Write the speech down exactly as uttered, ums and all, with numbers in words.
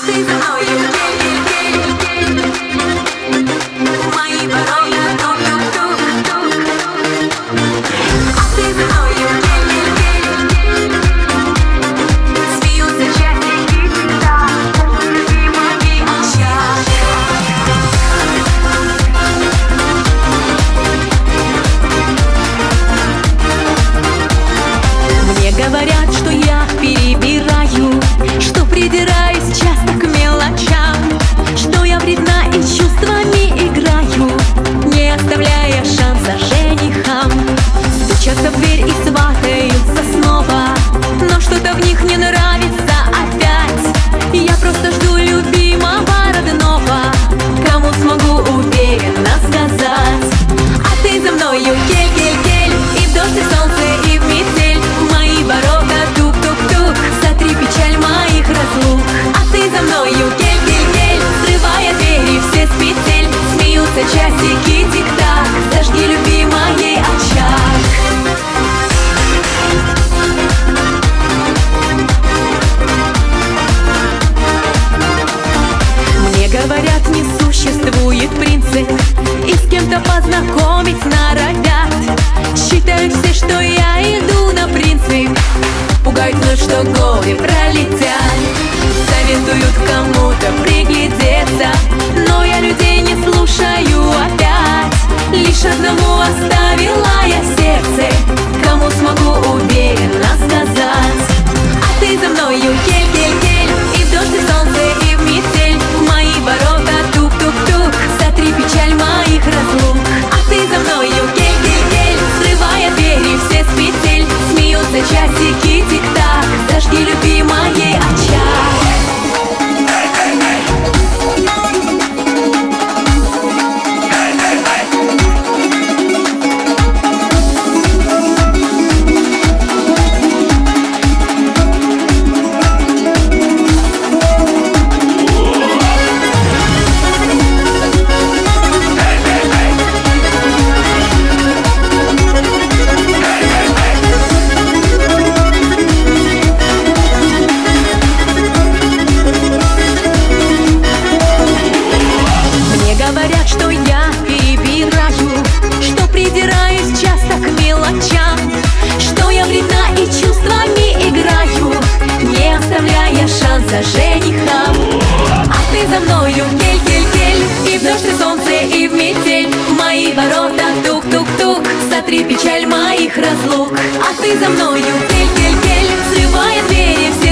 Говорят, что я перебираю, что придираюсь часто к мелочам, что я вредна и чувствами играю, не оставляя шанса женихам. Стучатся в дверь и сватаются снова, но что-то в них не нравится опять. Я просто жду любимого родного, кому смогу уверенно сказать: а ты за мною кель-кель-кель, и в дождь, и в солнце, и в метель. Ворота тук-тук-тук, сотри печаль моих разлук. А ты за мною кель-кель-кель, срывая двери все с петель. Смеются часики тик-так, зажги любимой очаг. Мне говорят, не существует принцип, и с кем-то познакомить норовят. Считают все, что я иду на принцип, пугают, но что годы пролетят. Советуют кому-то приглядеться, но я людей не слушаю опять. Лишь одному оставила я сердце, кому смогу уверенно сказать: а ты за мною кель-кель-кель, и в дождь, и в солнце, и в метель. В мои ворота тук-тук-тук, сотри печаль моих разлук. А ты за мною кель-кель-кель, срывая двери все с петель. Смеются часики тик-так, зажги любимой очаг. Говорят, что я перебираю, что придираюсь часто к мелочам, что я вредна и чувствами играю, не оставляя шанса женихам. А ты за мною кель-кель-кель, и в дождь, и в солнце, и в метель. В мои ворота тук-тук-тук, сотри печаль моих разлук. А ты за мною кель-кель-кель, срывая двери все